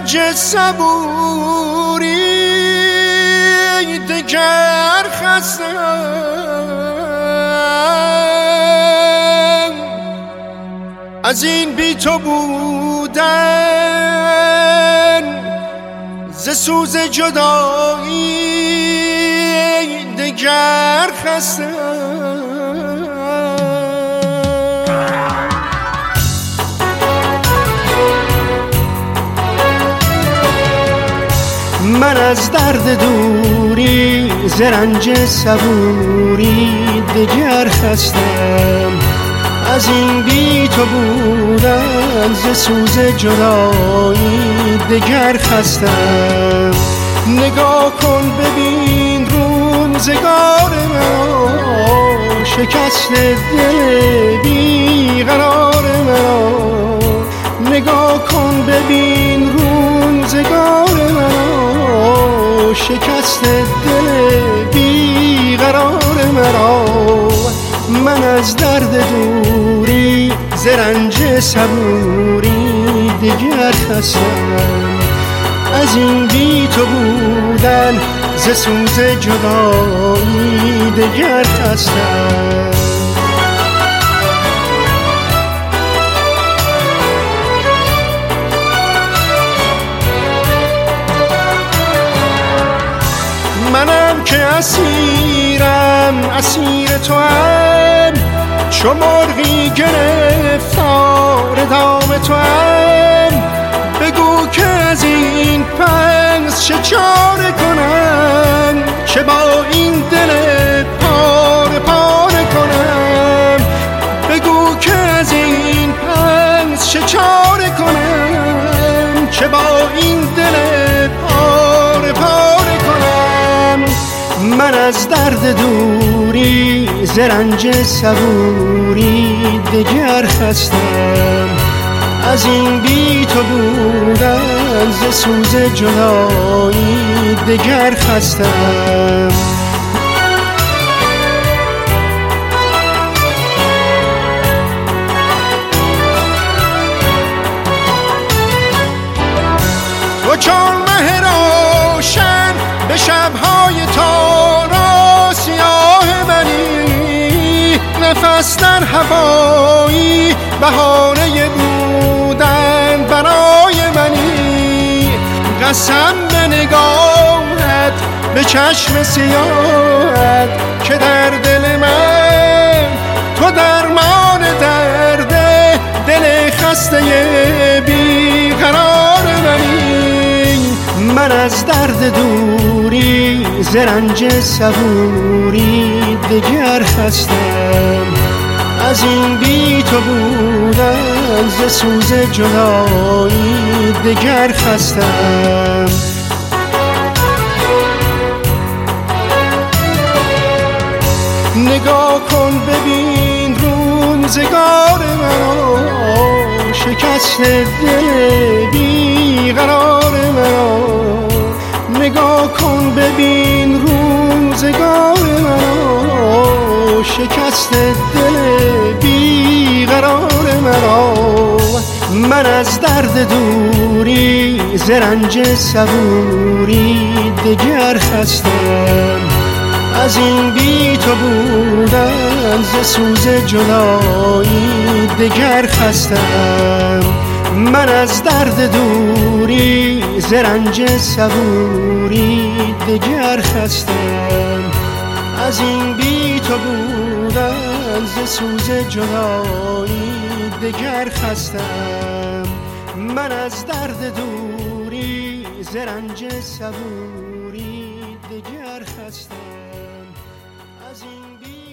رنج صبوری دگر خستم، از این بی تو بودن ز سوز جدایی دگر خستم. من از درد دوری ز رنج صبوری دگر خستم، از این بی تو بودن ز سوز جدایی دگر خستم. نگاه کن ببین روزگار من، شکست دل بیقرار من. نگاه کن ببین روزگار من، شکست دل بیقرار مرا. من از درد دوری ز رنج صبوری دگر خستم، از این بی تو بودن ز سوز جدایی دگر خستم. منم که اسیرم، اسیر تو هم، چو مرغی گرفتار دام تو هم. بگو که از این پس چه چاره کنم، چه با این دل پاره پاره کنم. بگو که از این پس چه چاره کنم، چه با این دل پاره پاره کنم. من از درد دوری ز رنج صبوری دگر خستم، از این بی تو بودن ز سوز جدایی دگر خستم. تو چون مه روشن به شب‌های تارا سیاه منی، نفس در هوایی بهانه بودن برای منی. قسم به نگاهت به چشم سیاهت که در دل من تو درمان درد دل خسته بیقرار منی. من از درد دوری ز رنج صبوری دگر خستم، از این بی تو بودن ز سوز جدایی دگر خستم. نگاه کن ببین روزگار من، شکست دل بیقرار من. نگاه کن ببین روزگار من، شکست دل بیقرار مرا. من از درد دوری ز رنج صبوری دگر خستم، از این بی تو بودن ز سوز جدایی دگر خستم. من از درد دوری ز رنج صبوری دگر خستم، از این بی تو بودن ز سوز جدایی دگر خستم. من از درد دوری ز رنج صبوری دگر خستم، از این بی